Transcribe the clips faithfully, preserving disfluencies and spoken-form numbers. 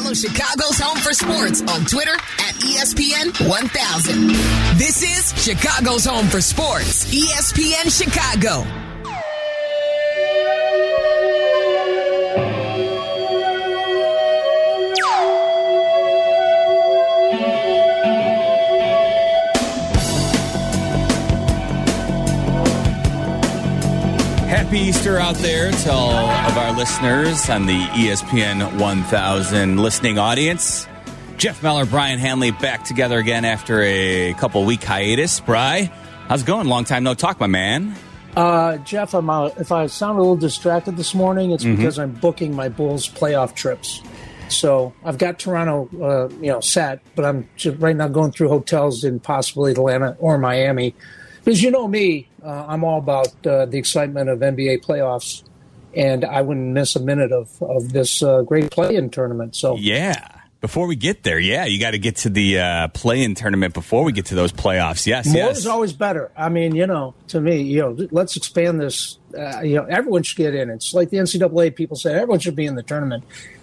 Follow Chicago's Home for Sports on Twitter at E S P N one thousand. This is Chicago's Home for Sports, E S P N Chicago. Happy Easter out there to all of our listeners on the E S P N one thousand listening audience. Jeff Meller, Brian Hanley back together again after a couple week hiatus. Bri, how's it going? Long time no talk, my man. Uh, Jeff, I'm out. If I sound a little distracted this morning, it's mm-hmm. because I'm booking my Bulls playoff trips. So I've got Toronto, uh, you know, set, but I'm just right now going through hotels in possibly Atlanta or Miami. Because you know me, uh, I'm all about uh, the excitement of N B A playoffs, and I wouldn't miss a minute of, of this uh, great play-in tournament. So yeah, before we get there, yeah, you got to get to the uh, play-in tournament before we get to those playoffs. Yes, more yes. is always better. I mean, you know, to me, you know, let's expand this. Uh, you know, everyone should get in. It's like the N C double A. People say everyone should be in the tournament.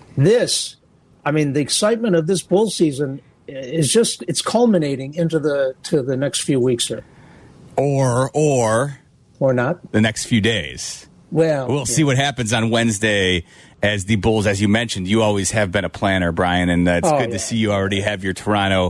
This, I mean, the excitement of this Bull season is just it's culminating into the to the next few weeks here. Or, or, or not the next few days. Well, we'll yeah. see what happens on Wednesday as the Bulls, as you mentioned, you always have been a planner, Brian, and uh, it's oh, good yeah. to see you already have your Toronto,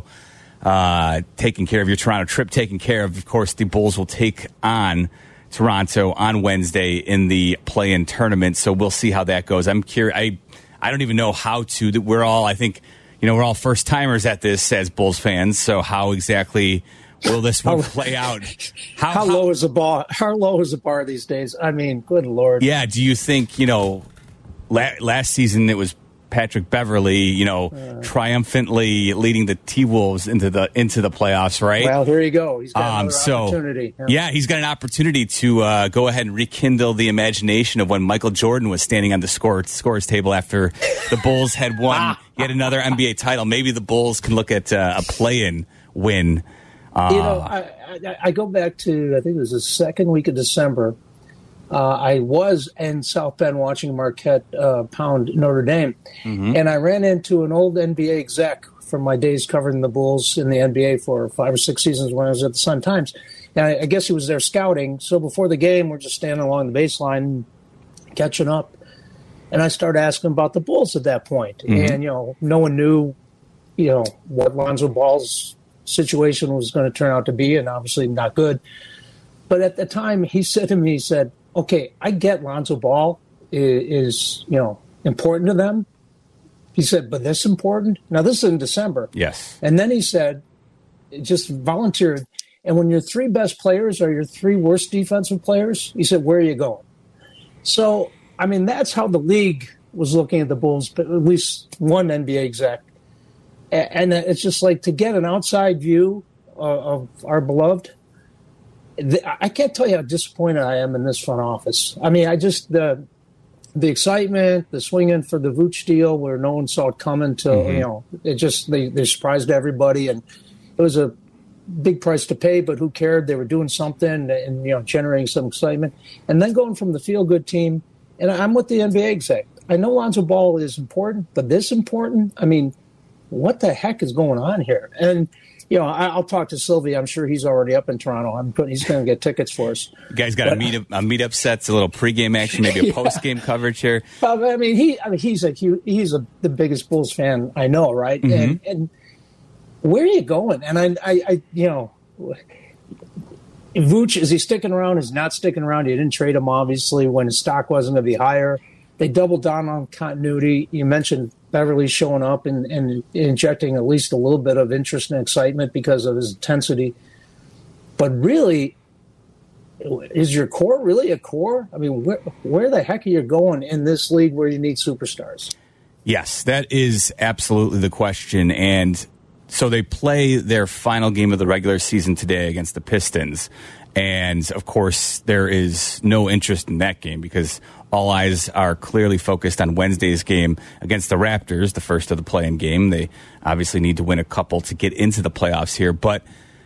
uh, taking care of your Toronto trip, taken care of. Of course, the Bulls will take on Toronto on Wednesday in the play-in tournament. So we'll see how that goes. I'm curious. I, I don't even know how to, that we're all, I think, you know, we're all first timers at this as Bulls fans. So how exactly will this one play out? How, how low how, is the bar? How low is the bar these days? I mean, good Lord. Yeah. Do you think, you know, la- last season it was Patrick Beverley, you know, uh, triumphantly leading the T-Wolves into the into the playoffs, right? Well, here you go. He's got um, another so, opportunity. Yeah. yeah, he's got an opportunity to uh, go ahead and rekindle the imagination of when Michael Jordan was standing on the score, scores table after the Bulls had won yet another N B A title. Maybe the Bulls can look at uh, a play-in win. Uh, you know, I, I, I go back to, I think it was the second week of December. Uh, I was in South Bend watching Marquette uh, pound Notre Dame, mm-hmm. and I ran into an old N B A exec from my days covering the Bulls in the N B A for five or six seasons when I was at the Sun-Times. And I, I guess he was there scouting. So before the game, we're just standing along the baseline, catching up. And I started asking about the Bulls at that point. Mm-hmm. And, you know, no one knew, you know, what Lonzo Ball's situation was going to turn out to be, and obviously not good. But at the time, he said to me, he said, okay, I get Lonzo Ball is, is, you know, important to them. He said, but this important? Now, this is in December. Yes. And then he said, just volunteered. And when your three best players are your three worst defensive players, he said, where are you going? So, I mean, that's how the league was looking at the Bulls, but at least one N B A exec. And it's just like to get an outside view of our beloved. I can't tell you how disappointed I am in this front office. I mean, I just the the excitement, the swinging for the Vooch deal, where no one saw it coming. To mm-hmm. you know, it just they they surprised everybody, and it was a big price to pay. But who cared? They were doing something and you know generating some excitement. And then going from the feel good team, and I'm with the N B A exec. I know Lonzo Ball is important, but this important? I mean, what the heck is going on here? And, you know, I, I'll talk to Sylvie. I'm sure he's already up in Toronto. I'm putting, he's going to get tickets for us. You guys got but, a meet up, a meet up sets, a little pregame action, maybe a yeah. postgame coverage here. Uh, I mean, he, I mean, he's a he's a, the biggest Bulls fan I know, right? Mm-hmm. And, and where are you going? And I, I, I you know, Vooch, is he sticking around? Is not sticking around? You didn't trade him, obviously, when his stock wasn't going to be higher. They doubled down on continuity. You mentioned Beverly showing up and, and injecting at least a little bit of interest and excitement because of his intensity. But really, is your core really a core? I mean, where, where the heck are you going in this league where you need superstars? Yes, that is absolutely the question. And so they play their final game of the regular season today against the Pistons. And, of course, there is no interest in that game because all eyes are clearly focused on Wednesday's game against the Raptors, the first of the play-in game. They obviously need to win a couple to get into the playoffs here. But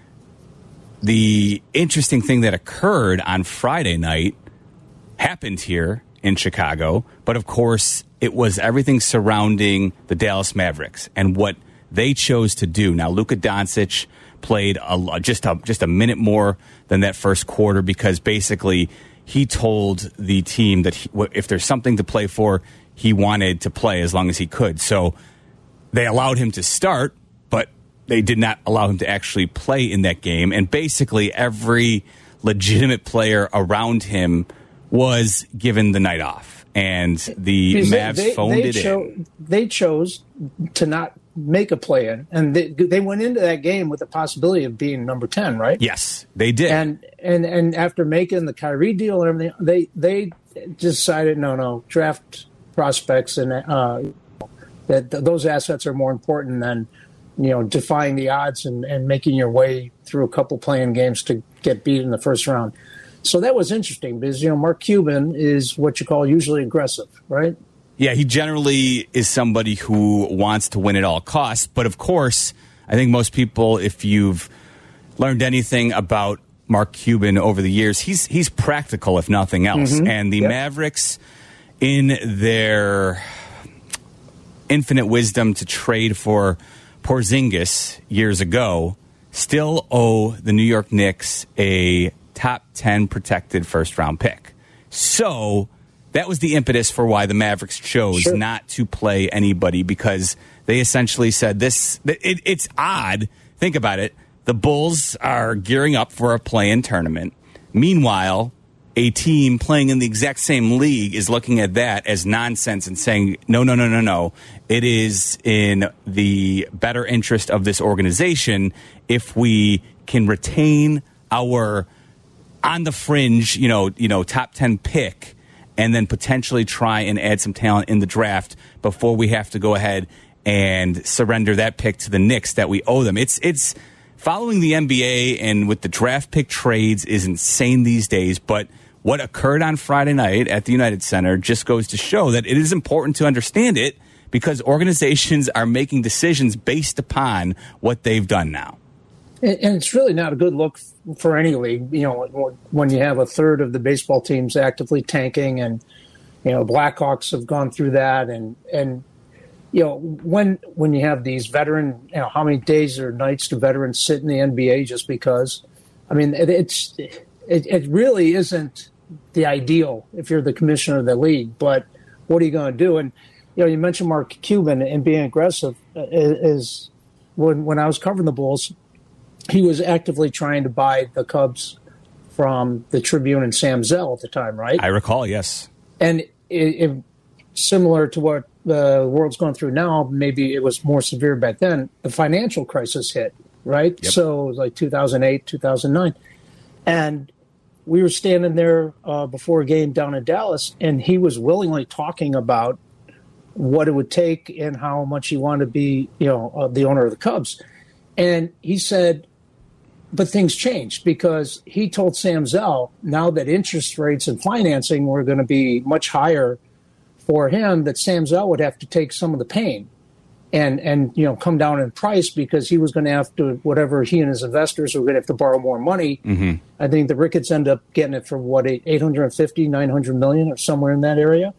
the interesting thing that occurred on Friday night happened here in Chicago. But, of course, it was everything surrounding the Dallas Mavericks and what they chose to do. Now, Luka Doncic played a, just a, just a minute more than that first quarter because basically he told the team that he, if there's something to play for, he wanted to play as long as he could. So they allowed him to start, but they did not allow him to actually play in that game. And basically every legitimate player around him was given the night off. And the because Mavs they, phoned they it cho- in. They chose to not make a play-in. And they, they went into that game with the possibility of being number ten, right? Yes, they did. And and and after making the Kyrie deal and everything, they, they decided, no, no, draft prospects and uh, that th- those assets are more important than, you know, defying the odds and, and making your way through a couple playing games to get beat in the first round. So that was interesting because, you know, Mark Cuban is what you call usually aggressive, right? Yeah, he generally is somebody who wants to win at all costs. But, of course, I think most people, if you've learned anything about Mark Cuban over the years, he's he's practical, if nothing else. Mm-hmm. And the yep. Mavericks, in their infinite wisdom to trade for Porzingis years ago, still owe the New York Knicks a top ten protected first-round pick. So that was the impetus for why the Mavericks chose sure. not to play anybody, because they essentially said this. It, it's odd. Think about it. The Bulls are gearing up for a play-in tournament. Meanwhile, a team playing in the exact same league is looking at that as nonsense and saying, no, no, no, no, no. It is in the better interest of this organization if we can retain our on the fringe, you know, you know, top ten pick, and then potentially try and add some talent in the draft before we have to go ahead and surrender that pick to the Knicks that we owe them. It's it's following the N B A and with the draft pick trades is insane these days, but what occurred on Friday night at the United Center just goes to show that it is important to understand it, because organizations are making decisions based upon what they've done now. And it's really not a good look for any league, you know, when you have a third of the baseball teams actively tanking, and, you know, Blackhawks have gone through that. And, and you know, when when you have these veteran, you know, how many days or nights do veterans sit in the N B A just because? I mean, it, it's it, it really isn't the ideal if you're the commissioner of the league. But what are you going to do? And, you know, you mentioned Mark Cuban and being aggressive is when when I was covering the Bulls, he was actively trying to buy the Cubs from the Tribune and Sam Zell at the time, right? I recall, yes. And it, it, similar to what the world's going through now, maybe it was more severe back then, the financial crisis hit, right? Yep. So it was like two thousand eight, two thousand nine. And we were standing there uh, before a game down in Dallas, and he was willingly talking about what it would take and how much he wanted to be, you know, uh, the owner of the Cubs. And he said, but things changed, because he told Sam Zell, now that interest rates and financing were going to be much higher for him, that Sam Zell would have to take some of the pain and, and you know, come down in price, because he was going to have to, whatever he and his investors were going to have to borrow more money. Mm-hmm. I think the Ricketts end up getting it for, what, eight hundred fifty, nine hundred million or somewhere in that area.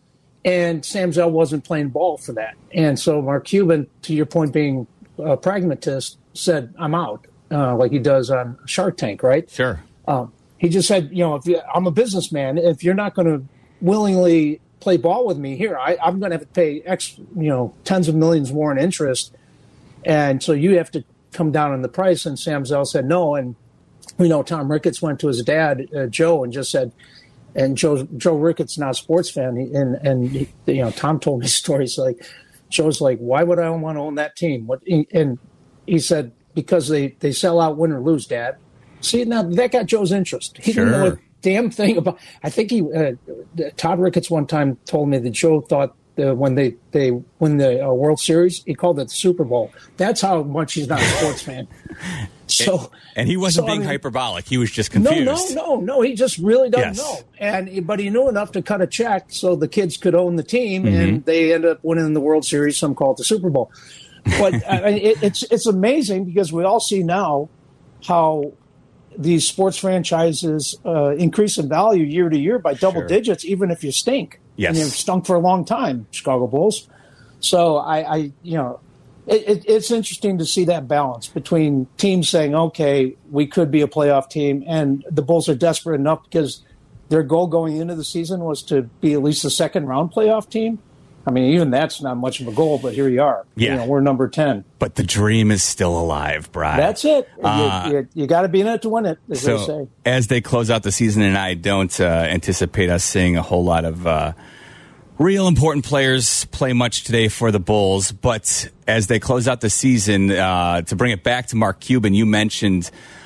And Sam Zell wasn't playing ball for that. And so Mark Cuban, to your point, being a pragmatist, said, I'm out. Uh, like he does on Shark Tank, right? Sure. Um, he just said, you know, if you, I'm a businessman. If you're not going to willingly play ball with me here, I, I'm going to have to pay X, you know, tens of millions more in interest, and so you have to come down on the price. And Sam Zell said no, and we know Tom Ricketts went to his dad, uh, Joe, and just said, and Joe Joe Ricketts not a sports fan, he, and and he, you know, Tom told me stories like, Joe's like, why would I want to own that team? What? And he said, because they, they sell out, win or lose, Dad. See, now that got Joe's interest. He sure. didn't know a damn thing about. I think he uh, Todd Ricketts one time told me that Joe thought uh, when they they win the uh, World Series, he called it the Super Bowl. That's how much he's not a sports fan. So and, and he wasn't so, being I mean, hyperbolic. He was just confused. No, no, no, no. He just really doesn't yes. know. And but he knew enough to cut a check so the kids could own the team, mm-hmm. and they ended up winning the World Series. Some call it the Super Bowl. But I mean, it, it's it's amazing, because we all see now how these sports franchises uh, increase in value year to year by double sure. digits, even if you stink. Yes. And they've stunk for a long time, Chicago Bulls. So I, I you know, it, it, it's interesting to see that balance between teams saying, okay, we could be a playoff team, and the Bulls are desperate enough because their goal going into the season was to be at least a second round playoff team. I mean, even that's not much of a goal, but here you are. Yeah. You know, we're number ten. But the dream is still alive, Brian. That's it. Uh, you you, you got to be in it to win it, as so they say. As they close out the season, and I don't uh, anticipate us seeing a whole lot of uh, real important players play much today for the Bulls, but as they close out the season, uh, to bring it back to Mark Cuban, you mentioned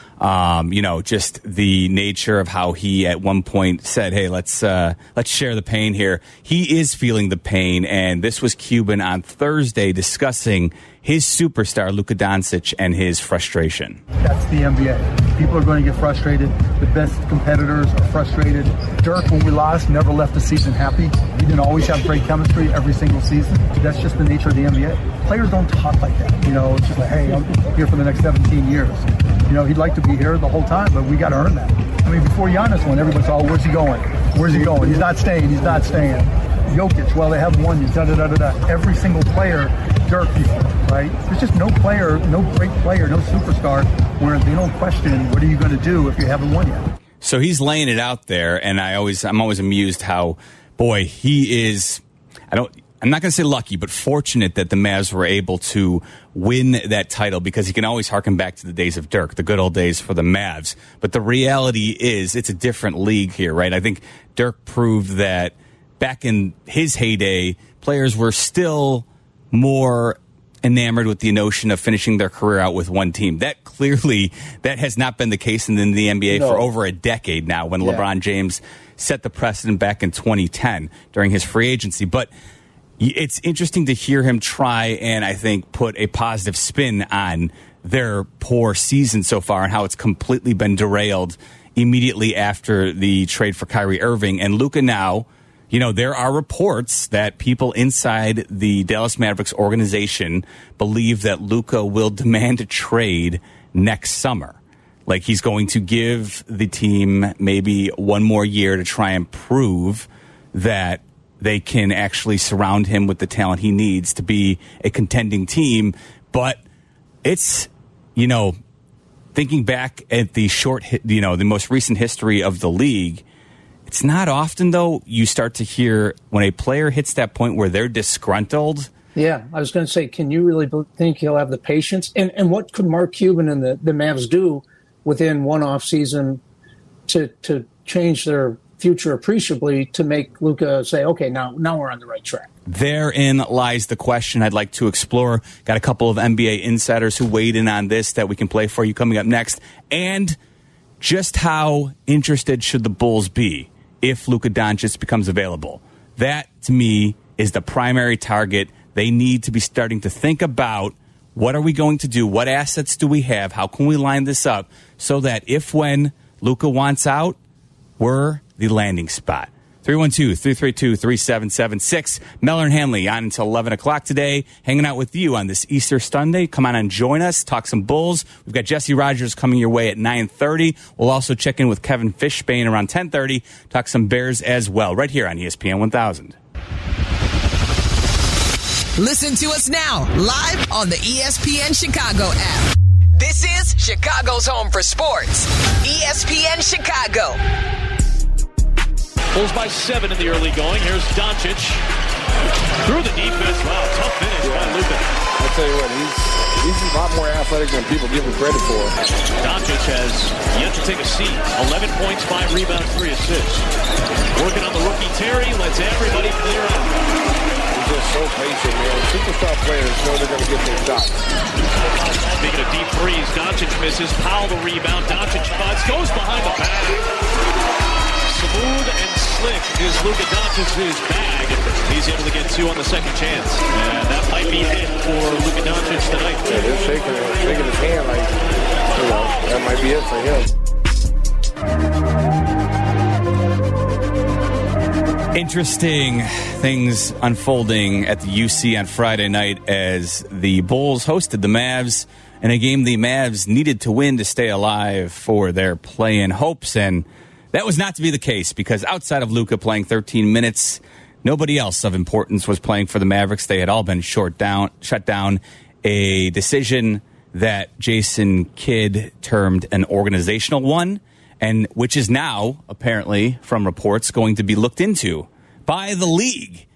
Um, you know, just the nature of how he at one point said, hey, let's uh, let's share the pain here. He is feeling the pain, and this was Cuban on Thursday discussing his superstar, Luka Doncic, and his frustration. That's the N B A. People are going to get frustrated. The best competitors are frustrated. Dirk, when we lost, never left the season happy. We didn't always have great chemistry every single season. That's just the nature of the N B A. Players don't talk like that. You know, it's just like, hey, I'm here for the next seventeen years. You know, he'd like to be here the whole time, but we got to earn that. I mean, before Giannis won, everybody saw, oh, where's he going? Where's he going? He's not staying. He's not staying. Jokic, well, they haven't won yet. Da, da, da, da, da. Every single player, Dirk, right? There's just no player, no great player, no superstar where they don't question, what are you going to do if you haven't won yet? So he's laying it out there, and I always, I'm always amused how, boy, he is, I don't, I'm not going to say lucky, but fortunate that the Mavs were able to win that title, because he can always harken back to the days of Dirk, the good old days for the Mavs. But the reality is it's a different league here, right? I think Dirk proved that back in his heyday, players were still more enamored with the notion of finishing their career out with one team. That clearly, that has not been the case in the N B A no. for over a decade now, when yeah. LeBron James set the precedent back in twenty ten during his free agency. But it's interesting to hear him try and, I think, put a positive spin on their poor season so far and how it's completely been derailed immediately after the trade for Kyrie Irving. And Luka now, you know, there are reports that people inside the Dallas Mavericks organization believe that Luka will demand a trade next summer. Like, he's going to give the team maybe one more year to try and prove that they can actually surround him with the talent he needs to be a contending team. But it's, you know, thinking back at the short, you know, the most recent history of the league, it's not often, though, you start to hear when a player hits that point where they're disgruntled. Yeah, I was going to say, can you really think he'll have the patience? And and what could Mark Cuban and the, the Mavs do within one off season to to change their future appreciably to make Luka say, okay, now now we're on the right track? Therein lies the question I'd like to explore. Got a couple of N B A insiders who weighed in on this that we can play for you coming up next. And just how interested should the Bulls be if Luka Doncic becomes available? That, to me, is the primary target. They need to be starting to think about, what are we going to do? What assets do we have? How can we line this up so that if when Luka wants out, we're the landing spot? three one two, three three two, three seven seven six. Mellor and Hanley on until eleven o'clock today, hanging out with you on this Easter Sunday. Come on and join us, talk some Bulls. We've got Jesse Rogers coming your way at nine thirty. We'll also check in with Kevin Fishbane around ten thirty, talk some Bears as well, right here on E S P N one thousand. Listen to us now, live on the E S P N Chicago app. This is Chicago's home for sports. E S P N Chicago. Bulls by seven in the early going. Here's Doncic. Through the defense. Wow, tough finish by Luka. I'll tell you what, he's, he's a lot more athletic than people give him credit for. Doncic has yet to take a seat. eleven points, five rebounds, three assists. Working on the rookie Terry. Lets everybody clear out. He's just so patient, man. Superstar players know they're going to get their shots. Speaking of deep threes, Doncic misses. Powell the rebound. Doncic fights. Goes behind the back. Smooth and slick is Luka Doncic's bag. He's able to get two on the second chance. And that might be it for Luka Doncic tonight. Yeah, they're shaking, shaking his hand like, you know, that might be it for him. Interesting things unfolding at the U C on Friday night as the Bulls hosted the Mavs in a game the Mavs needed to win to stay alive for their play-in hopes. And that was not to be the case, because outside of Luka playing thirteen minutes, nobody else of importance was playing for the Mavericks. They had all been short down, shut down. A decision that Jason Kidd termed an organizational one, and which is now, apparently, from reports, going to be looked into by the league.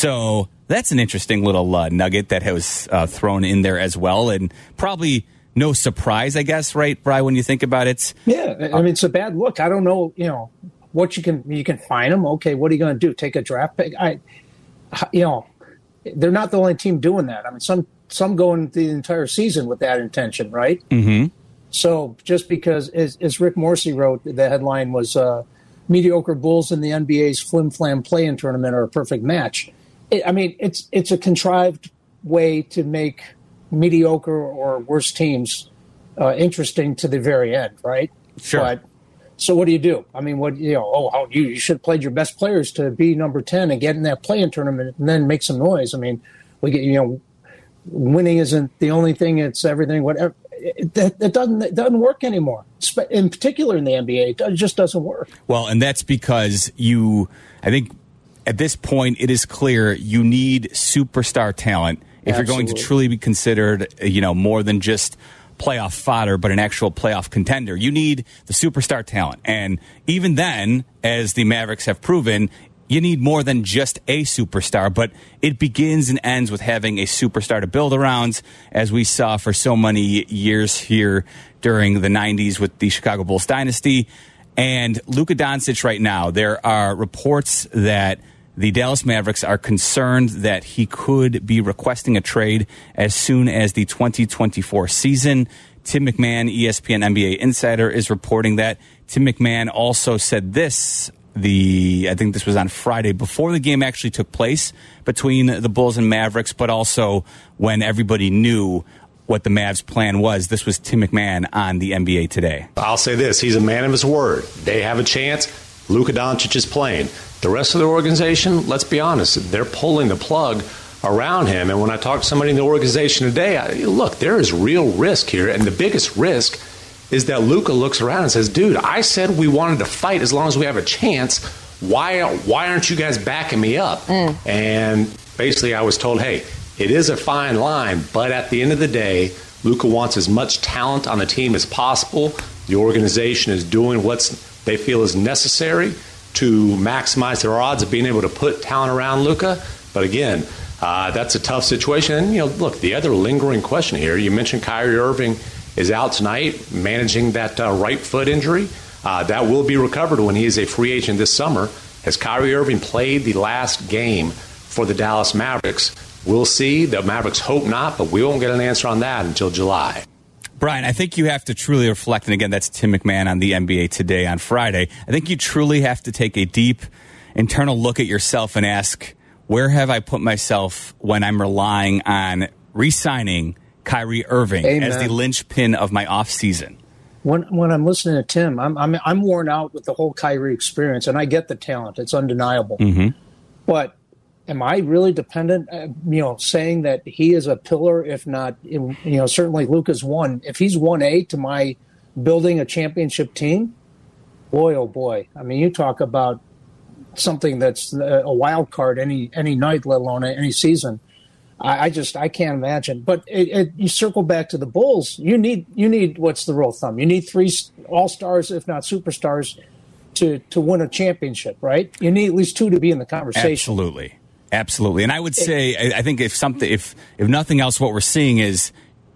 So that's an interesting little uh, nugget that was uh, thrown in there as well, and probably no surprise, I guess, right, Bri, when you think about it? Yeah, I mean, it's a bad look. I don't know, you know, what you can, you can fine them. Okay, what are you going to do? Take a draft pick? I, you know, they're not the only team doing that. I mean, some some go into the entire season with that intention, right? Mm-hmm. So just because, as, as Rick Morsey wrote, the headline was uh, mediocre Bulls in the N B A's Flim Flam play-in tournament are a perfect match. It, I mean, it's it's a contrived way to make mediocre or worse teams uh, interesting to the very end, right? Sure. But, so what do you do? I mean, what you know? Oh, how you, you should have played your best players to be number ten and get in that play-in tournament and then make some noise. I mean, we get you know, winning isn't the only thing; it's everything. Whatever. It, that, that doesn't it doesn't work anymore. In particular, in the N B A, it just doesn't work. Well, and that's because you, I think, at this point, it is clear you need superstar talent if Absolutely. you're going to truly be considered, you know, more than just playoff fodder, but an actual playoff contender. You need the superstar talent. And even then, as the Mavericks have proven, you need more than just a superstar, but it begins and ends with having a superstar to build around, as we saw for so many years here during the nineties with the Chicago Bulls dynasty. And Luka Doncic right now, there are reports that the Dallas Mavericks are concerned that he could be requesting a trade as soon as the twenty twenty-four season. Tim McMahon, E S P N N B A insider, is reporting that. Tim McMahon also said this, the I think this was on Friday, before the game actually took place between the Bulls and Mavericks, but also when everybody knew what the Mavs' plan was. This was Tim McMahon on the N B A Today. I'll say this, he's a man of his word. They have a chance. Luka Doncic is playing. The rest of the organization, let's be honest, they're pulling the plug around him. And when I talk to somebody in the organization today, I, look, there is real risk here. And the biggest risk is that Luka looks around and says, dude, I said we wanted to fight as long as we have a chance. Why, why aren't you guys backing me up? Mm. And basically I was told, hey, it is a fine line, but at the end of the day, Luka wants as much talent on the team as possible. The organization is doing what they feel is necessary to maximize their odds of being able to put talent around Luka. But again, uh, that's a tough situation. And, you know, look, the other lingering question here, you mentioned Kyrie Irving is out tonight managing that uh, right foot injury. Uh, that will be recovered when he is a free agent this summer. Has Kyrie Irving played the last game for the Dallas Mavericks? We'll see. The Mavericks hope not, but we won't get an answer on that until July. Brian, I think you have to truly reflect, and again, that's Tim McMahon on the N B A Today on Friday. I think you truly have to take a deep internal look at yourself and ask, where have I put myself when I'm relying on re-signing Kyrie Irving Amen. as the linchpin of my offseason? When when I'm listening to Tim, I'm I'm I'm worn out with the whole Kyrie experience, and I get the talent; it's undeniable. Mm-hmm. But am I really dependent? Uh, you know, saying that he is a pillar, if not, you know, certainly Luka's one. If he's one A to my building a championship team, boy, oh boy! I mean, you talk about something that's a wild card any any night, let alone any season. I, I just I can't imagine. But it, it, you circle back to the Bulls. You need you need what's the rule of thumb? You need three all stars, if not superstars, to to win a championship, right? You need at least two to be in the conversation. Absolutely. Absolutely. And I would say, I think if something, if, if nothing else, what we're seeing is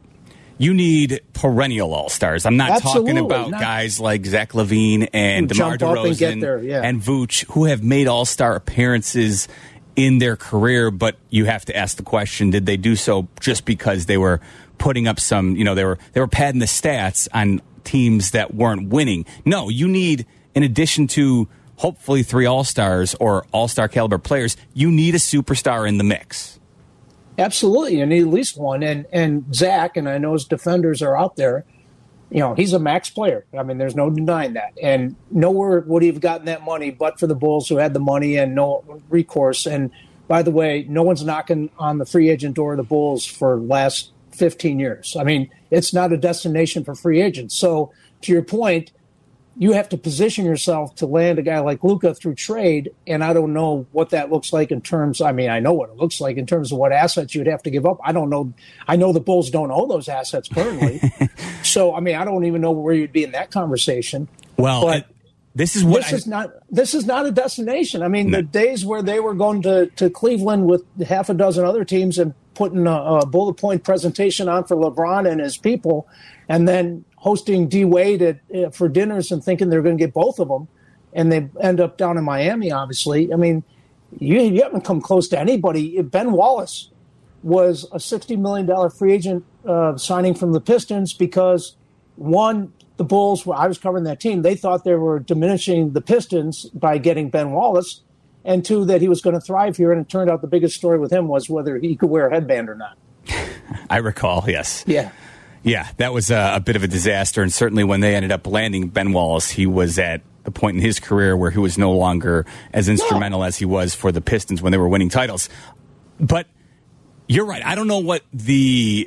you need perennial all-stars. I'm not Absolutely. talking about not, guys like Zach LaVine and DeMar DeRozan and, there, yeah. and Vooch, who have made all-star appearances in their career, but you have to ask the question, did they do so just because they were putting up some, you know, they were, they were padding the stats on teams that weren't winning? No, you need, in addition to hopefully three all-stars or all-star caliber players, you need a superstar in the mix. Absolutely. You need at least one. And and Zach, and I know his defenders are out there, you know, he's a max player. I mean, there's no denying that. And nowhere would he have gotten that money but for the Bulls, who had the money and no recourse. And by the way, no one's knocking on the free agent door of the Bulls for the last fifteen years. I mean, it's not a destination for free agents. So to your point, you have to position yourself to land a guy like Luka through trade, and I don't know what that looks like in terms. I mean, I know what it looks like in terms of what assets you'd have to give up. I don't know. I know the Bulls don't own those assets currently, so I mean, I don't even know where you'd be in that conversation. Well, but it, this is what this I, is not. This is not a destination. I mean, no. the days where they were going to, to Cleveland with half a dozen other teams and putting a, a bullet point presentation on for LeBron and his people, and then hosting D Wade at, uh, for dinners and thinking they're going to get both of them, and they end up down in Miami, obviously. I mean, you, you haven't come close to anybody. Ben Wallace was a sixty million dollars free agent uh, signing from the Pistons because, one, the Bulls, well, I was covering that team, they thought they were diminishing the Pistons by getting Ben Wallace, and two, that he was going to thrive here, and it turned out the biggest story with him was whether he could wear a headband or not. I recall, yes. Yeah. Yeah, that was a, a bit of a disaster, and certainly when they ended up landing Ben Wallace, he was at the point in his career where he was no longer as instrumental no. as he was for the Pistons when they were winning titles. But you're right. I don't know what the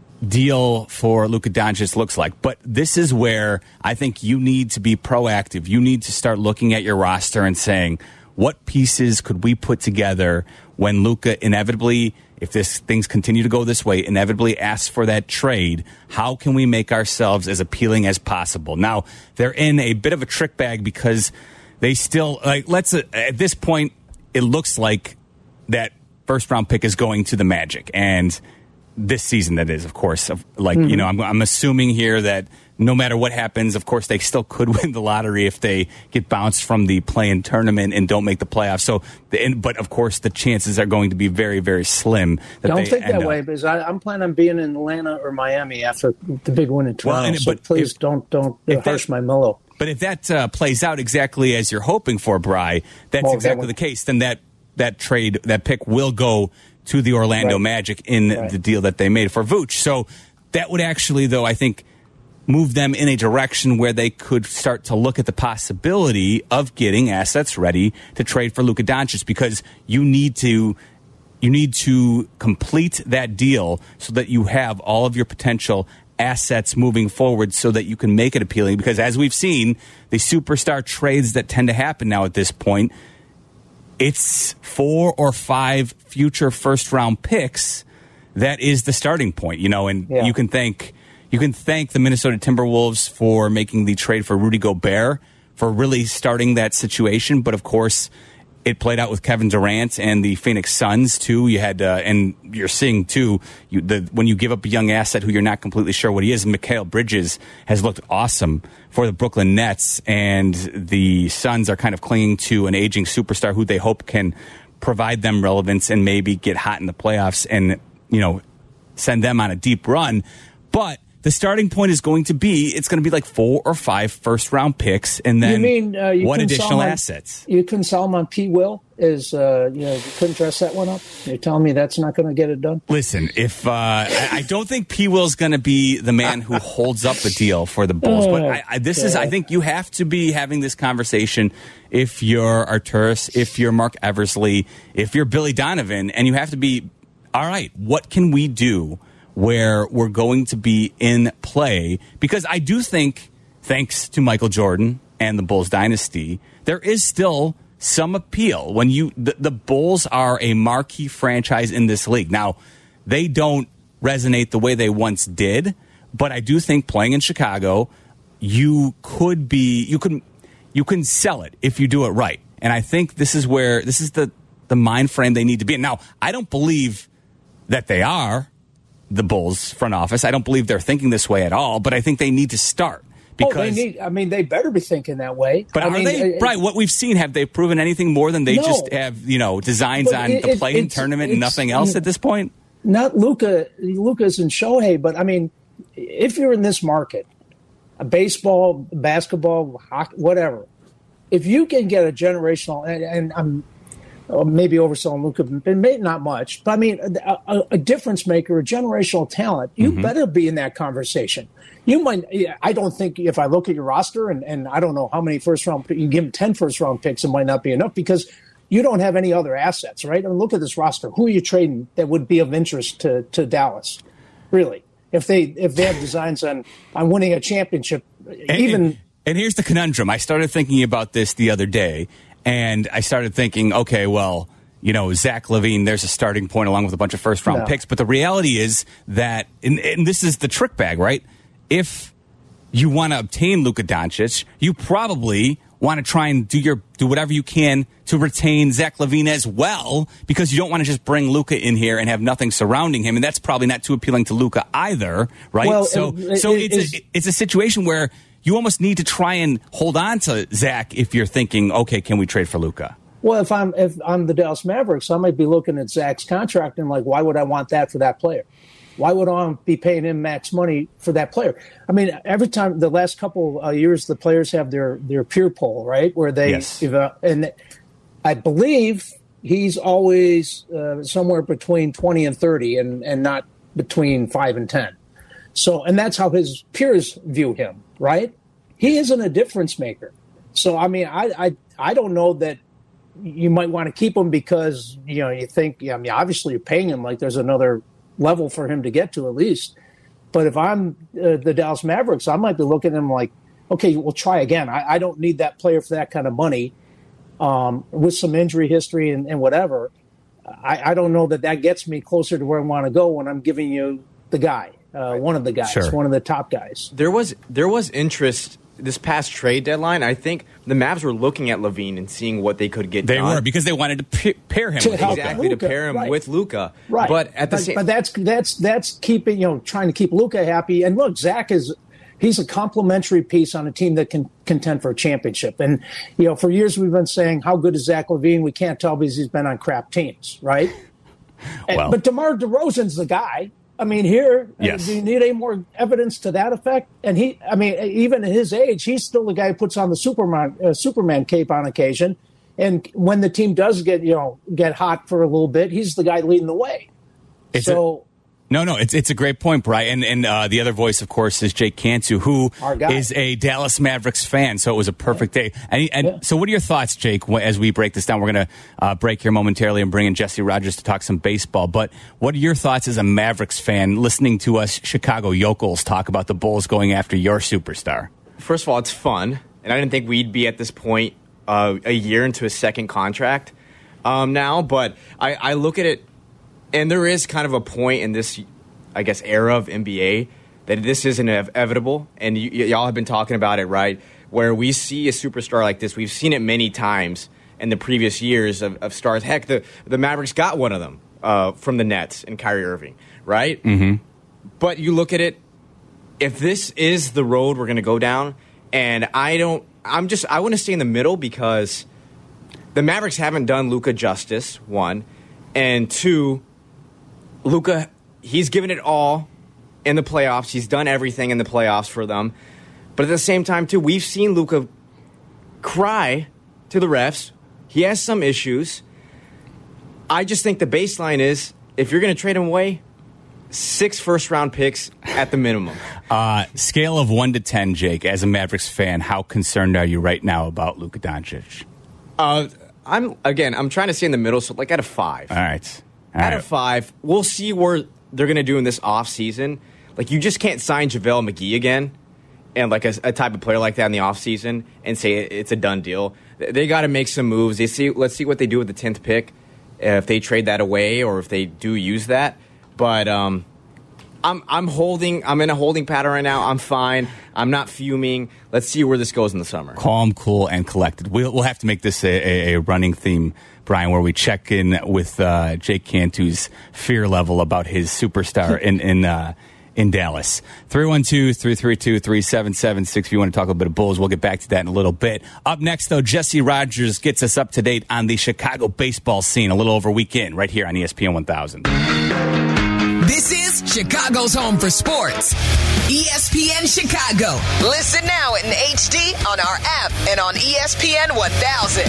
deal for Luka Doncic looks like, but this is where I think you need to be proactive. You need to start looking at your roster and saying, what pieces could we put together when Luka inevitably, if this things continue to go this way, inevitably asks for that trade? How can we make ourselves as appealing as possible? Now, they're in a bit of a trick bag because they still, like, let's, uh, at this point, it looks like that first round pick is going to the Magic. And this season, that is, of course. Like, mm-hmm. you know, I'm, I'm assuming here that no matter what happens, of course, they still could win the lottery if they get bounced from the play-in tournament and don't make the playoffs. So, the, but of course, the chances are going to be very, very slim. That don't they think that end way up. because I, I'm planning on being in Atlanta or Miami after the big win in Toronto. Well, so but please if, don't don't harsh my mellow. But if that uh, plays out exactly as you're hoping for, Bri, that's well, exactly that the case. Then that that trade, that pick will go to the Orlando right. Magic in right. the deal that they made for Vooch. So that would actually, though, I think, move them in a direction where they could start to look at the possibility of getting assets ready to trade for Luka Doncic, because you need to you need to complete that deal so that you have all of your potential assets moving forward so that you can make it appealing. Because as we've seen, the superstar trades that tend to happen now at this point, it's four or five future first round picks that is the starting point, you know, and yeah. you can thank you can thank the Minnesota Timberwolves for making the trade for Rudy Gobert for really starting that situation. But of course, it played out with Kevin Durant and the Phoenix Suns too. You had, uh, and you're seeing too, you, the, when you give up a young asset who you're not completely sure what he is. Mikal Bridges has looked awesome for the Brooklyn Nets, and the Suns are kind of clinging to an aging superstar who they hope can provide them relevance and maybe get hot in the playoffs and, you know, send them on a deep run. But the starting point is going to be, it's going to be like four or five first round picks, and then you mean, uh, you what additional on, assets? You couldn't sell them on P. Will? Is uh, you know, you couldn't dress that one up? You're telling me that's not going to get it done? Listen, if uh, I, I don't think P. Will's going to be the man who holds up the deal for the Bulls, but I, I, this is, I think you have to be having this conversation if you're Arturis, if you're Mark Eversley, if you're Billy Donovan, and you have to be, all right, what can we do where we're going to be in play? Because I do think, thanks to Michael Jordan and the Bulls dynasty, there is still some appeal when you the, the Bulls are a marquee franchise in this league. Now, they don't resonate the way they once did, but I do think playing in Chicago, you could be you can you can sell it if you do it right. And I think this is where this is the the mind frame they need to be in. Now, I don't believe that they are the Bulls front office. I don't believe they're thinking this way at all, but I think they need to start. Because, oh, they need, I mean, they better be thinking that way. But I are mean, they, it, right, what we've seen, have they proven anything more than they no, just have, you know, designs on it, the play-in it, tournament and nothing else at this point? Not Luka, Luka's and Shohei, but I mean, if you're in this market, a baseball, basketball, hockey, whatever, if you can get a generational, and, and I'm maybe overselling Luka, but maybe not much, but I mean, a, a difference maker, a generational talent, you mm-hmm. better be in that conversation. You might, I don't think if I look at your roster and, and I don't know how many first round, you give them ten first round picks, it might not be enough because you don't have any other assets, right? I mean, look at this roster. Who are you trading that would be of interest to, to Dallas? Really? If they, if they have designs on, on winning a championship, and, even, and, And here's the conundrum. I started thinking about this the other day, and I started thinking, okay, well, you know, Zach LaVine, there's a starting point along with a bunch of first-round no. picks. But the reality is that, and, and this is the trick bag, right? If you want to obtain Luka Doncic, you probably want to try and do your do whatever you can to retain Zach LaVine as well, because you don't want to just bring Luka in here and have nothing surrounding him, and that's probably not too appealing to Luka either, right? Well, so, it, so it, it's it, a, it's a situation where you almost need to try and hold on to Zach if you're thinking, okay, can we trade for Luka? Well, if I'm if I'm the Dallas Mavericks, I might be looking at Zach's contract and like, why would I want that for that player? Why would I be paying him max money for that player? I mean, every time the last couple of years, the players have their, their peer poll, right? Where they, yes. uh, and I believe he's always uh, somewhere between twenty and thirty and, and not between five and ten. So, and that's how his peers view him, right? He isn't a difference maker. So, I mean, I, I, I don't know that you might want to keep him because, you know, you think, I mean, obviously you're paying him like there's another level for him to get to at least. But if I'm uh, the Dallas Mavericks, I might be looking at him like, okay, we'll try again. I, I don't need that player for that kind of money um, with some injury history and, and whatever. I, I don't know that that gets me closer to where I want to go when I'm giving you the guy, uh, one of the guys, sure. one of the top guys. There was there was interest this past trade deadline. I think the Mavs were looking at LaVine and seeing what they could get they done. They were, because they wanted to pair him To with help Luka. Exactly, Luka, to pair him right. with Luka. Right. But at the but, same but that's that's that's keeping, you know, trying to keep Luka happy. And look, Zach is he's a complementary piece on a team that can contend for a championship. And, you know, for years we've been saying, how good is Zach LaVine? We can't tell because he's been on crap teams, right? Well. And, but DeMar DeRozan's the guy. I mean, here, yes. do you need any more evidence to that effect? And he, I mean, even at his age, he's still the guy who puts on the Superman uh, Superman cape on occasion. And when the team does get, you know, get hot for a little bit, he's the guy leading the way. It's so. A- No, no, it's it's a great point, Brian. And, and uh, the other voice, of course, is Jake Cantu, who is a Dallas Mavericks fan. So it was a perfect yeah. day. And, and yeah. So what are your thoughts, Jake, as we break this down? We're going to uh, break here momentarily and bring in Jesse Rogers to talk some baseball. But what are your thoughts as a Mavericks fan listening to us Chicago Yokels talk about the Bulls going after your superstar? First of all, it's fun. And I didn't think we'd be at this point uh, a year into a second contract um, now. But I, I look at it. And there is kind of a point in this, I guess, era of N B A that this is inevitable. And y- y- y'all have been talking about it, right? Where we see a superstar like this. We've seen it many times in the previous years of, of stars. Heck, the, the Mavericks got one of them uh, from the Nets and Kyrie Irving, right? Mm-hmm. But you look at it, if this is the road we're going to go down, and I don't, I'm just, I want to stay in the middle because the Mavericks haven't done Luka justice, one. And two, Luka, he's given it all in the playoffs. He's done everything in the playoffs for them. But at the same time, too, we've seen Luka cry to the refs. He has some issues. I just think the baseline is, if you're going to trade him away, six first-round picks at the minimum. Uh, scale of one to ten, Jake, as a Mavericks fan, how concerned are you right now about Luka Doncic? Uh, I'm again, I'm trying to stay in the middle, so like at a five. All right. All At right. a five, we'll see where they're going to do in this offseason. Like, you just can't sign JaVale McGee again and, like, a, a type of player like that in the offseason and say it's a done deal. They got to make some moves. They see. Let's see what they do with the tenth pick, if they trade that away or if they do use that. But um, I'm I'm holding. I'm in a holding pattern right now. I'm fine. I'm not fuming. Let's see where this goes in the summer. Calm, cool, and collected. We'll, we'll have to make this a, a, a running theme, Brian, where we check in with uh, Jake Cantu's fear level about his superstar in in uh, in Dallas. three one two, three three two, three seven seven six if you want to talk a little bit of Bulls. We'll get back to that in a little bit. Up next, though, Jesse Rogers gets us up to date on the Chicago baseball scene a little over weekend right here on E S P N one thousand. This is Chicago's home for sports. E S P N Chicago. Listen now in H D on our app and on E S P N one thousand.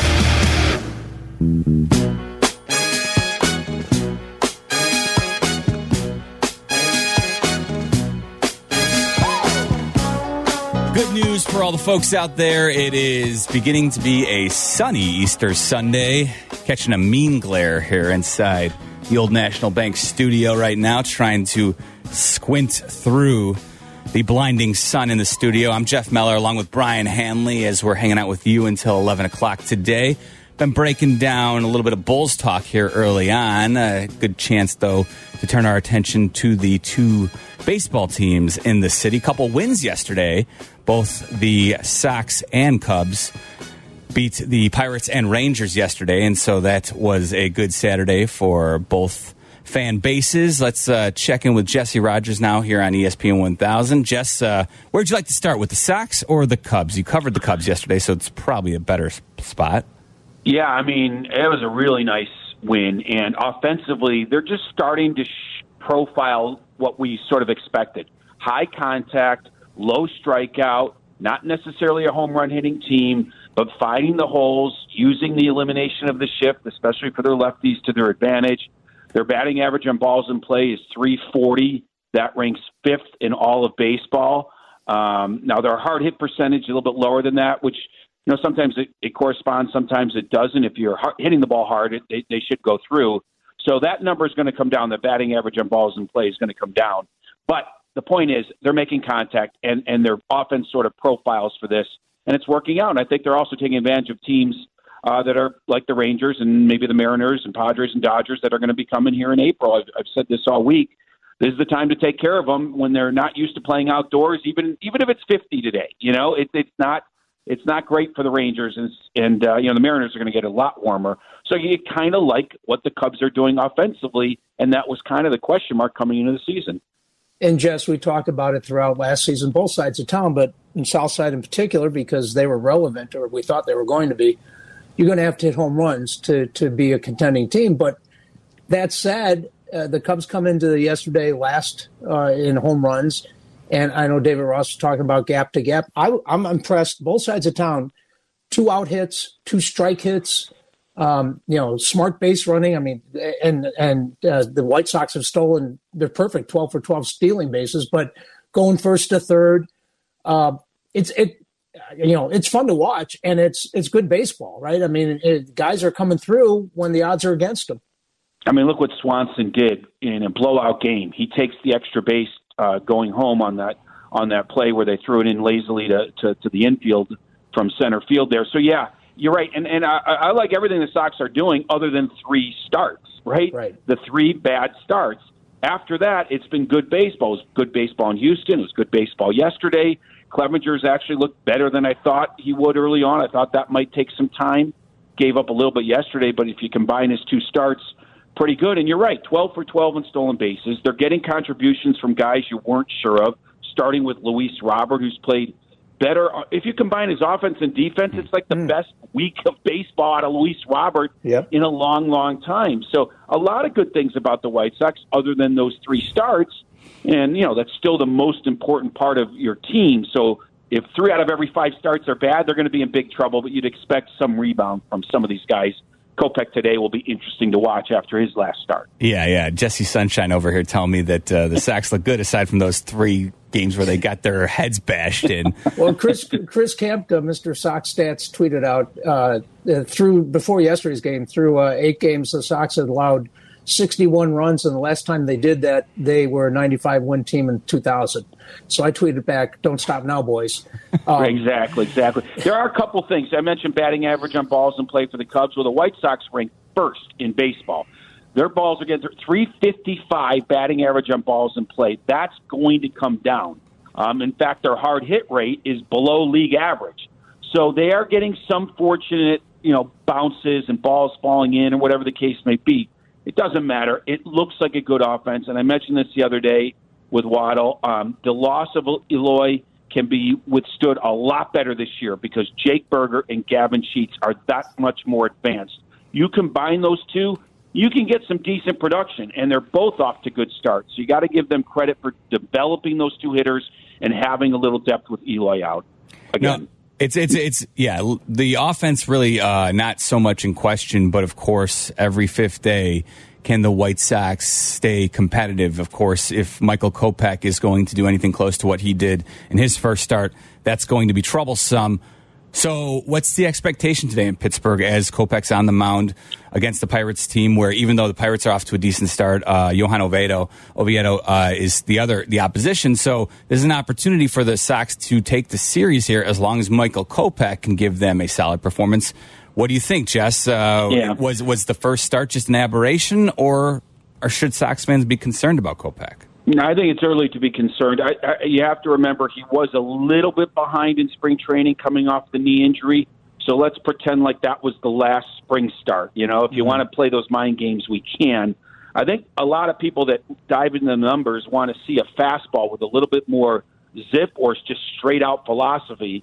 Good news for all the folks out there. It is beginning to be a sunny Easter Sunday. Catching a mean glare here inside the Old National Bank studio right now, trying to squint through the blinding sun in the studio. I'm Jeff Meller along with Brian Hanley as we're hanging out with you until eleven o'clock today. Been breaking down a little bit of Bulls talk here early on. A good chance, though, to turn our attention to the two baseball teams in the city. Couple wins yesterday. Both the Sox and Cubs beat the Pirates and Rangers yesterday, and so that was a good Saturday for both fan bases. Let's uh, check in with Jesse Rogers now here on E S P N one thousand. Jess, uh, where'd you like to start, with the Sox or the Cubs? You covered the Cubs yesterday, so it's probably a better spot. Yeah, I mean, it was a really nice win, and offensively, they're just starting to sh- profile what we sort of expected. High contact, low strikeout, not necessarily a home run hitting team, but finding the holes, using the elimination of the shift, especially for their lefties, to their advantage. Their batting average on balls in play is three forty. That ranks fifth in all of baseball. Um, now, their hard hit percentage is a little bit lower than that, which, you know, sometimes it, it corresponds, sometimes it doesn't. If you're hard, hitting the ball hard, it, they, they should go through. So that number is going to come down. The batting average on balls in play is going to come down. But the point is, they're making contact, and, and their offense sort of profiles for this, and it's working out. And I think they're also taking advantage of teams uh, that are like the Rangers and maybe the Mariners and Padres and Dodgers that are going to be coming here in April. I've, I've said this all week. This is the time to take care of them when they're not used to playing outdoors, even even if it's fifty today. You know, it, it's not it's not great for the Rangers, and, and uh, you know, the Mariners are going to get a lot warmer. So you kind of like what the Cubs are doing offensively, and that was kind of the question mark coming into the season. And, Jess, we talked about it throughout last season, both sides of town, but in Southside in particular, because they were relevant, or we thought they were going to be, you're going to have to hit home runs to, to be a contending team. But that said, uh, the Cubs come into the yesterday last uh, in home runs, and I know David Ross was talking about gap to gap. I, I'm impressed, both sides of town, two out hits, two strike hits, Um, you know, smart base running. I mean, and and uh, the White Sox have stolen, they're perfect twelve for twelve stealing bases, but going first to third, uh, it's it, you know, it's fun to watch, and it's it's good baseball, right? I mean, it, guys are coming through when the odds are against them. I mean, look what Swanson did in a blowout game. He takes the extra base uh, going home on that on that play where they threw it in lazily to, to, to the infield from center field there. So yeah. You're right, and and I, I like everything the Sox are doing other than three starts, right? Right. The three bad starts. After that, it's been good baseball. It was good baseball in Houston. It was good baseball yesterday. Clevenger's actually looked better than I thought he would early on. I thought that might take some time. Gave up a little bit yesterday, but if you combine his two starts, pretty good. And you're right, twelve for twelve in stolen bases. They're getting contributions from guys you weren't sure of, starting with Luis Robert, who's played better. If you combine his offense and defense, it's like the mm. best week of baseball out of Luis Robert yep. in a long, long time. So a lot of good things about the White Sox other than those three starts. And, you know, that's still the most important part of your team. So if three out of every five starts are bad, they're going to be in big trouble, but you'd expect some rebound from some of these guys. Kopech today will be interesting to watch after his last start. Yeah, yeah. Jesse Sunshine over here telling me that uh, the Sox look good aside from those three games where they got their heads bashed in. Well, Chris Chris Kampka, Mister Sox Stats, tweeted out uh, through before yesterday's game, through uh, eight games, the Sox had allowed sixty-one runs, and the last time they did that, they were a ninety-five win team in two thousand. So I tweeted back, "Don't stop now, boys." Um, exactly, exactly. There are a couple things. I mentioned batting average on balls in play for the Cubs. Well, the White Sox rank first in baseball. Their balls are getting three fifty-five batting average on balls in play. That's going to come down. Um, in fact, their hard hit rate is below league average. So they are getting some fortunate, you know, bounces and balls falling in or whatever the case may be. It doesn't matter. It looks like a good offense. And I mentioned this the other day with Waddle. Um, the loss of Eloy can be withstood a lot better this year because Jake Berger and Gavin Sheets are that much more advanced. You combine those two, you can get some decent production, and they're both off to good starts. So you got to give them credit for developing those two hitters and having a little depth with Eloy out. Again. No. It's, it's, it's, yeah, the offense really uh, not so much in question, but of course, every fifth day, can the White Sox stay competitive? Of course, if Michael Kopech is going to do anything close to what he did in his first start, that's going to be troublesome. So what's the expectation today in Pittsburgh as Kopech's on the mound against the Pirates team, where even though the Pirates are off to a decent start, uh, Johan Oviedo, Oviedo uh, is the other the opposition. So there's an opportunity for the Sox to take the series here as long as Michael Kopech can give them a solid performance. What do you think, Jess? Uh, yeah. Was was the first start just an aberration, or, or should Sox fans be concerned about Kopech? No, I think it's early to be concerned. I, I, you have to remember he was a little bit behind in spring training coming off the knee injury. So let's pretend like that was the last spring start. You know, if you mm-hmm. want to play those mind games, we can. I think a lot of people that dive into the numbers want to see a fastball with a little bit more zip or just straight out philosophy,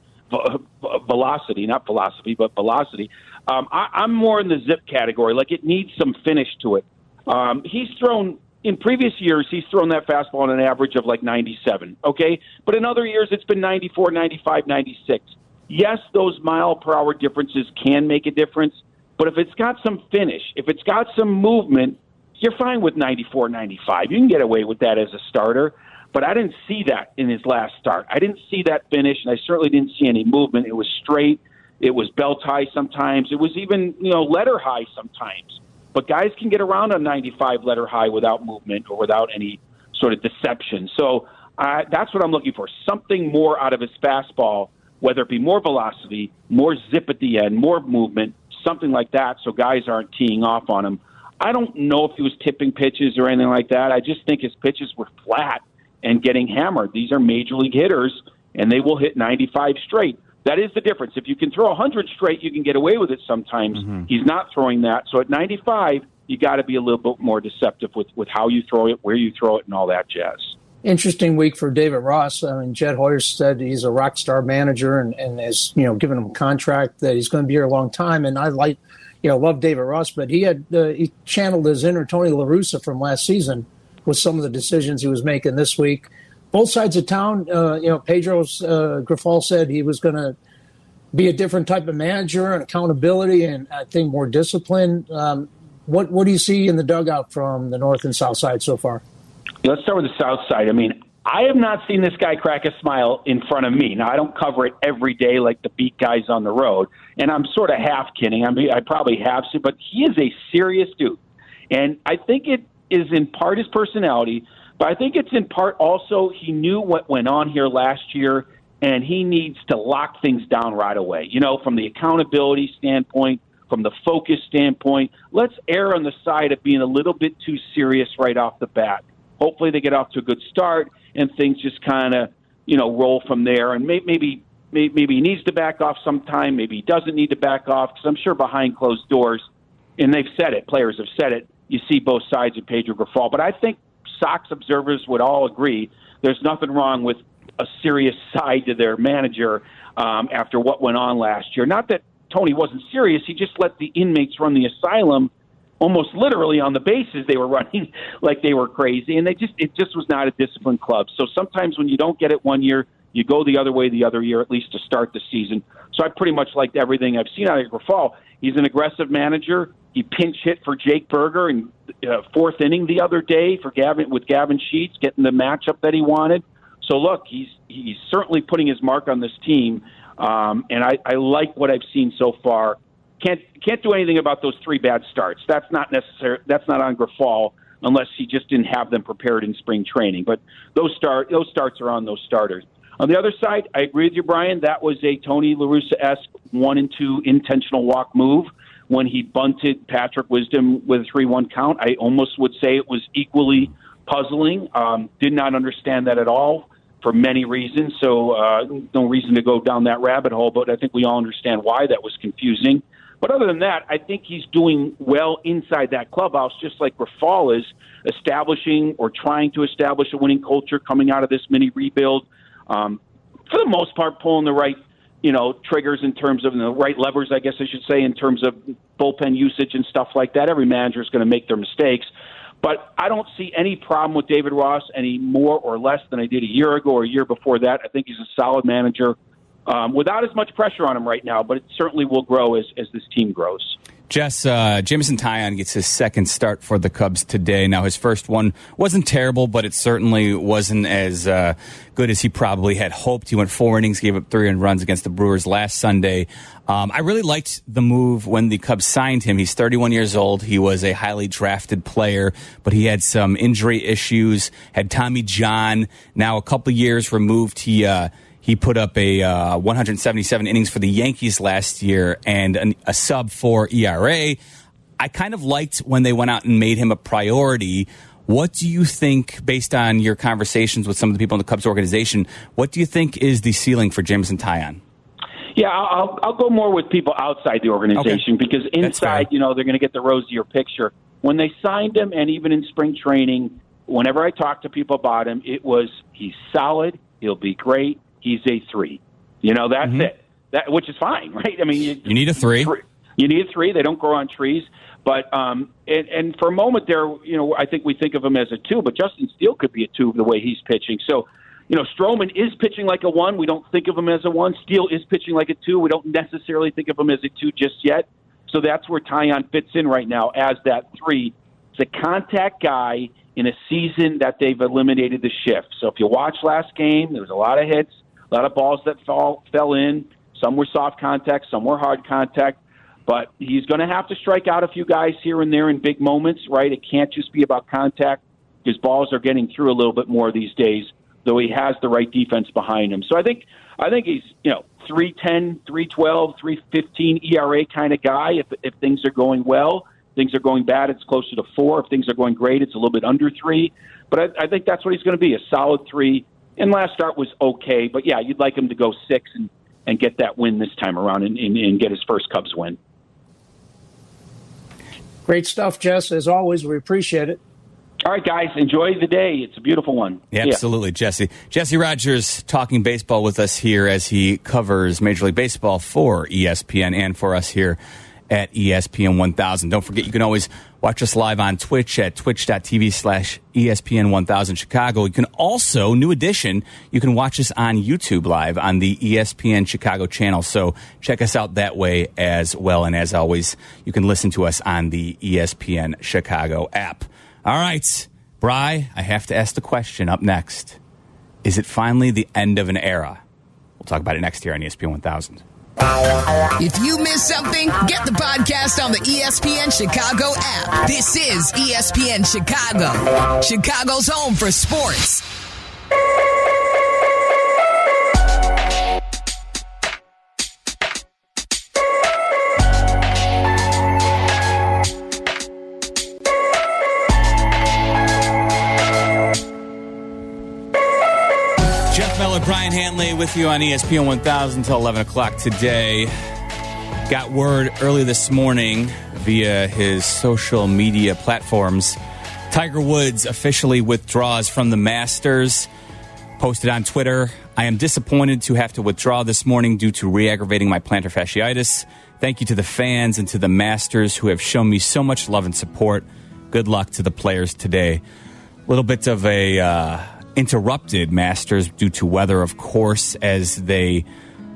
velocity, not philosophy, but velocity. Um, I, I'm more in the zip category. Like it needs some finish to it. Um, he's thrown. In previous years, he's thrown that fastball on an average of like ninety-seven, okay? But in other years, it's been ninety-four, ninety-five, ninety-six. Yes, those mile-per-hour differences can make a difference, but if it's got some finish, if it's got some movement, you're fine with ninety-four, ninety-five. You can get away with that as a starter, but I didn't see that in his last start. I didn't see that finish, and I certainly didn't see any movement. It was straight. It was belt high sometimes. It was even, you know, letter high sometimes. But guys can get around on ninety-five letter high without movement or without any sort of deception. So uh, that's what I'm looking for, something more out of his fastball, whether it be more velocity, more zip at the end, more movement, something like that, so guys aren't teeing off on him. I don't know if he was tipping pitches or anything like that. I just think his pitches were flat and getting hammered. These are major league hitters, and they will hit ninety-five straight. That is the difference. If you can throw one hundred straight, you can get away with it sometimes. Mm-hmm. He's not throwing that. So at ninety-five, you got to be a little bit more deceptive with, with how you throw it, where you throw it, and all that jazz. Interesting week for David Ross. I mean, Jed Hoyer said he's a rock star manager and, and has, you know, given him a contract that he's going to be here a long time. And I like, you know, love David Ross, but he had uh, he channeled his inner Tony La Russa from last season with some of the decisions he was making this week. Both sides of town, uh, you know, Pedro uh, Grifol said he was going to be a different type of manager and accountability and I think more discipline. Um, what what do you see in the dugout from the north and south side so far? Let's start with the south side. I mean, I have not seen this guy crack a smile in front of me. Now, I don't cover it every day like the beat guys on the road, and I'm sort of half kidding. I mean, I probably have to, but he is a serious dude. And I think it is in part his personality, but I think it's in part also he knew what went on here last year, and he needs to lock things down right away. You know, from the accountability standpoint, from the focus standpoint, let's err on the side of being a little bit too serious right off the bat. Hopefully they get off to a good start, and things just kind of, you know, roll from there. And maybe, maybe maybe he needs to back off sometime. Maybe he doesn't need to back off, because I'm sure behind closed doors, and they've said it, players have said it, you see both sides of Pedro Grifol. But I think Sox observers would all agree there's nothing wrong with a serious side to their manager um, after what went on last year. Not that Tony wasn't serious. He just let the inmates run the asylum almost literally on the bases. They were running like they were crazy, and they just it just was not a disciplined club. So sometimes when you don't get it one year, you go the other way the other year, at least to start the season. So I pretty much liked everything I've seen out of Grifol. He's an aggressive manager. He pinch hit for Jake Berger in uh, fourth inning the other day for Gavin with Gavin Sheets, getting the matchup that he wanted. So look, he's he's certainly putting his mark on this team, um, and I, I like what I've seen so far. Can't can't do anything about those three bad starts. That's not necessary. That's not on Grifol unless he just didn't have them prepared in spring training. But those start those starts are on those starters. On the other side, I agree with you, Brian. That was a Tony La Russa-esque one and two intentional walk move when he bunted Patrick Wisdom with a three one count. I almost would say it was equally puzzling. Um, did not understand that at all for many reasons, so uh, no reason to go down that rabbit hole, but I think we all understand why that was confusing. But other than that, I think he's doing well inside that clubhouse, just like Grifol is establishing or trying to establish a winning culture coming out of this mini rebuild. Um, for the most part, pulling the right, you know, triggers in terms of the right levers, I guess I should say, in terms of bullpen usage and stuff like that. Every manager is going to make their mistakes. But I don't see any problem with David Ross any more or less than I did a year ago or a year before that. I think he's a solid manager um, without as much pressure on him right now, but it certainly will grow as, as this team grows. Jess, uh, Jameson Taillon gets his second start for the Cubs today. Now, his first one wasn't terrible, but it certainly wasn't as uh, good as he probably had hoped. He went four innings, gave up three earned runs against the Brewers last Sunday. Um, I really liked the move when the Cubs signed him. He's thirty-one years old. He was a highly drafted player, but he had some injury issues, had Tommy John. Now, a couple years removed, he... Uh, He put up a uh, one hundred seventy-seven innings for the Yankees last year and an, a sub four E R A. I kind of liked when they went out and made him a priority. What do you think, based on your conversations with some of the people in the Cubs organization, what do you think is the ceiling for Jameson Taillon? Yeah, I'll, I'll go more with people outside the organization okay. because inside, you know, they're going to get the rosier picture. When they signed him, and even in spring training, whenever I talked to people about him, it was he's solid, he'll be great. He's a three. You know, that's mm-hmm. it. That which is fine, right? I mean, you, you need a three. three. You need a three. They don't grow on trees. But um, and, and for a moment there, you know, I think we think of him as a two, but Justin Steele could be a two the way he's pitching. So, you know, Stroman is pitching like a one. We don't think of him as a one. Steele is pitching like a two. We don't necessarily think of him as a two just yet. So that's where Taillon fits in right now as that three. It's a contact guy in a season that they've eliminated the shift. So if you watch last game, there was a lot of hits. A lot of balls that fall, fell in. Some were soft contact, some were hard contact. But he's going to have to strike out a few guys here and there in big moments, right? It can't just be about contact. His balls are getting through a little bit more these days, though he has the right defense behind him. So I think I think he's, you know, three ten, three twelve, three fifteen E R A kind of guy. If if things are going well, things are going bad, it's closer to four. If things are going great, it's a little bit under three. But I, I think that's what he's going to be, a solid three. And last start was okay, but yeah, you'd like him to go six and, and get that win this time around and, and, and get his first Cubs win. Great stuff, Jess. As always, we appreciate it. All right, guys, enjoy the day. It's a beautiful one. Yeah, absolutely, yeah. Jesse. Jesse Rogers talking baseball with us here as he covers Major League Baseball for E S P N and for us here at E S P N one thousand. Don't forget, you can always watch us live on Twitch at twitch.tv slash ESPN 1000 Chicago. You can also, new edition, you can watch us on YouTube live on the E S P N Chicago channel. So check us out that way as well. And as always, you can listen to us on the E S P N Chicago app. All right, Bri, I have to ask the question up next. Is it finally the end of an era? We'll talk about it next year on E S P N one thousand. If you missed something, get the podcast on the E S P N Chicago app. This is E S P N Chicago, Chicago's home for sports. Brian Hanley with you on E S P N one thousand until eleven o'clock today. Got word early this morning via his social media platforms. Tiger Woods officially withdraws from the Masters. Posted on Twitter, I am disappointed to have to withdraw this morning due to re-aggravating my plantar fasciitis. Thank you to the fans and to the Masters who have shown me so much love and support. Good luck to the players today. A little bit of a... Uh, interrupted Masters due to weather, of course, as they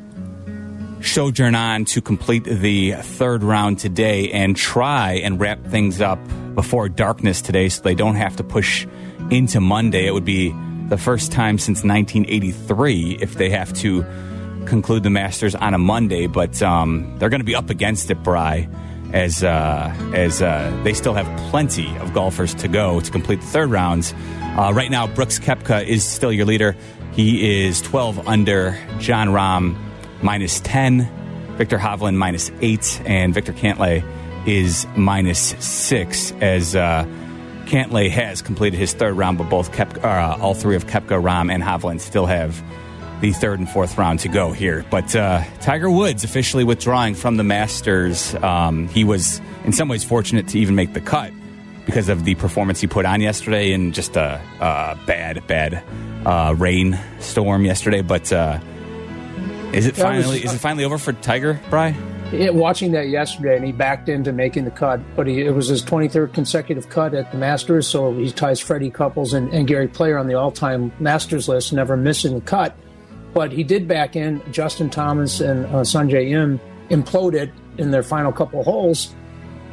sojourn on to complete the third round today and try and wrap things up before darkness today so they don't have to push into Monday. It would be the first time since nineteen eighty-three if they have to conclude the Masters on a Monday, but um, they're going to be up against it, Bri, as, uh, as uh, they still have plenty of golfers to go to complete the third rounds. Uh, right now, Brooks Koepka is still your leader. He is twelve under. Jon Rahm minus ten. Victor Hovland minus eight. And Victor Cantlay is minus six as uh, Cantlay has completed his third round, but both Koepka, uh, all three of Koepka, Rahm, and Hovland still have the third and fourth round to go here. But uh, Tiger Woods officially withdrawing from the Masters. Um, he was in some ways fortunate to even make the cut because of the performance he put on yesterday in just a, a bad, bad uh, rain storm yesterday. But uh, is it finally was, is it finally over for Tiger, Bri? Yeah, watching that yesterday, and he backed into making the cut, but he, it was his twenty-third consecutive cut at the Masters, so he ties Freddie Couples and, and Gary Player on the all-time Masters list, never missing the cut. But he did back in. Justin Thomas and uh, Sanjay Im imploded in their final couple holes.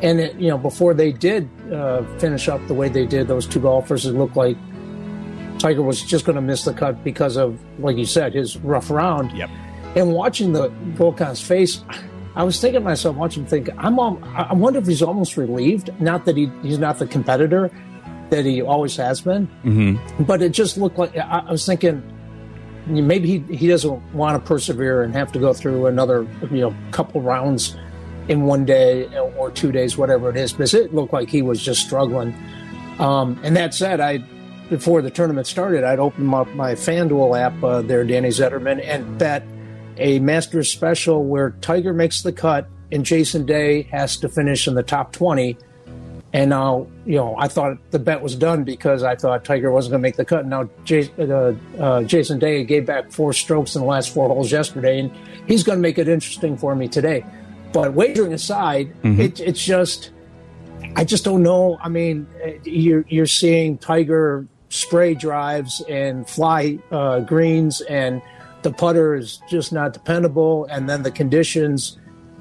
And, it, you know, before they did uh, finish up the way they did, those two golfers, it looked like Tiger was just going to miss the cut because of, like you said, his rough round. Yep. And watching the look on his face, I was thinking to myself, watching him think, I'm all, I wonder if he's almost relieved. Not that he, he's not the competitor that he always has been, mm-hmm. but it just looked like, I, I was thinking, maybe he, he doesn't want to persevere and have to go through another, you know, couple rounds in one day or two days, whatever it is, because it looked like he was just struggling. Um, and that said, I, before the tournament started, I'd open up my FanDuel app uh, there, Danny Zetterman, and bet a Masters special where Tiger makes the cut and Jason Day has to finish in the top twenty. And now, you know, I thought the bet was done because I thought Tiger wasn't going to make the cut. Now, Jay, uh, uh, Jason Day gave back four strokes in the last four holes yesterday, and he's going to make it interesting for me today. But wagering aside, mm-hmm. it, it's just, I just don't know. I mean, you're, you're seeing Tiger spray drives and fly uh, greens, and the putter is just not dependable. And then the conditions,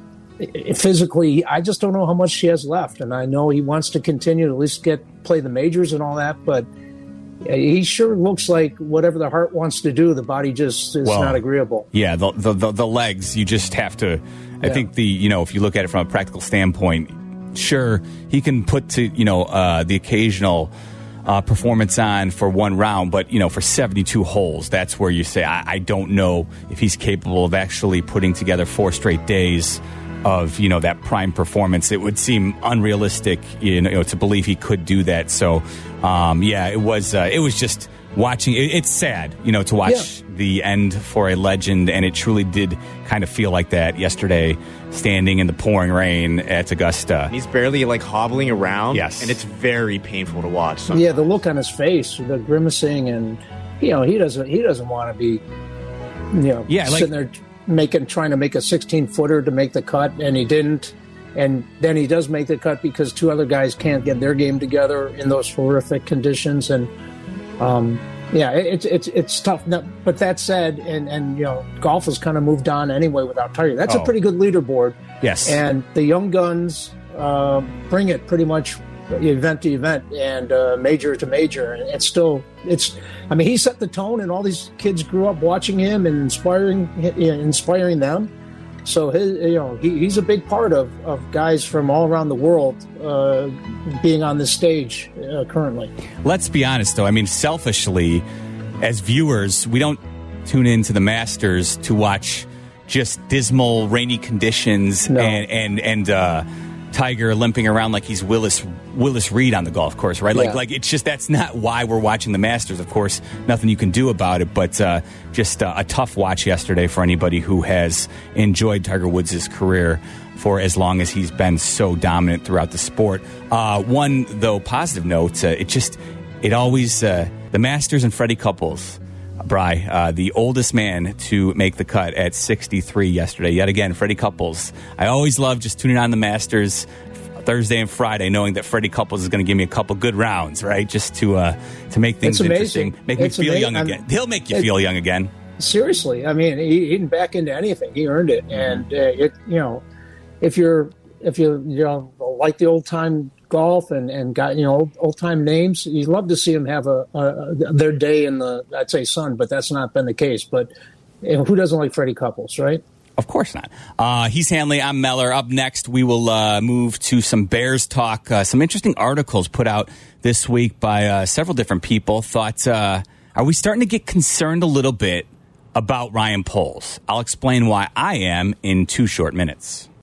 physically, I just don't know how much he has left. And I know he wants to continue to at least get play the majors and all that, but he sure looks like whatever the heart wants to do, the body just is well, not agreeable. Yeah, the, the the the legs, you just have to. I yeah. think the you know if you look at it from a practical standpoint, sure he can put to you know uh, the occasional uh, performance on for one round, but you know for seventy-two holes, that's where you say I, I don't know if he's capable of actually putting together four straight days of you know that prime performance. It would seem unrealistic, you know, to believe he could do that. So, um, yeah, it was uh, it was just watching. It, it's sad, you know, to watch yeah. the end for a legend, and it truly did kind of feel like that yesterday, standing in the pouring rain at Augusta. He's barely like hobbling around. Yes, and it's very painful to watch. Sometimes. Yeah, the look on his face, the grimacing, and you know he doesn't he doesn't want to be, you know, yeah, sitting like, there. Making trying to make a sixteen footer to make the cut, and he didn't. And then he does make the cut because two other guys can't get their game together in those horrific conditions. And um, yeah, it's it's it's tough. Now, but that said, and and you know, golf has kind of moved on anyway without Tiger. That's oh. a pretty good leaderboard. Yes, and the young guns uh, bring it pretty much event to event and uh, major to major. And it's still it's. I mean, he set the tone, and all these kids grew up watching him and inspiring, inspiring them. So his, you know, he, he's a big part of, of guys from all around the world uh, being on this stage uh, currently. Let's be honest, though. I mean, selfishly, as viewers, we don't tune into the Masters to watch just dismal, rainy conditions no. and and and. Uh, Tiger limping around like he's Willis Willis Reed on the golf course, right? Like, yeah. like it's just that's not why we're watching the Masters. Of course, nothing you can do about it, but uh, just uh, a tough watch yesterday for anybody who has enjoyed Tiger Woods' career for as long as he's been so dominant throughout the sport. Uh, one though positive note, uh, it just it always uh, the Masters and Freddie Couples. Bri, uh, the oldest man to make the cut at sixty-three yesterday. Yet again, Freddie Couples. I always love just tuning on the Masters Thursday and Friday, knowing that Freddie Couples is going to give me a couple good rounds, right? Just to uh, to make things interesting, make it's me feel amazing. young again. I'm, He'll make you it, feel young again. Seriously, I mean, he, he didn't back into anything. He earned it, and uh, it, you know, if you're if you you know like the old time golf and, and got, you know, old, old time names, you'd love to see them have a, a their day in the, I'd say, sun, but that's not been the case. But you know, who doesn't like Freddie Couples, right? Of course not. Uh, he's Hanley. I'm Meller. Up next, we will uh, move to some Bears talk. Uh, some interesting articles put out this week by uh, several different people. Thought, uh, are we starting to get concerned a little bit about Ryan Poles? I'll explain why I am in two short minutes.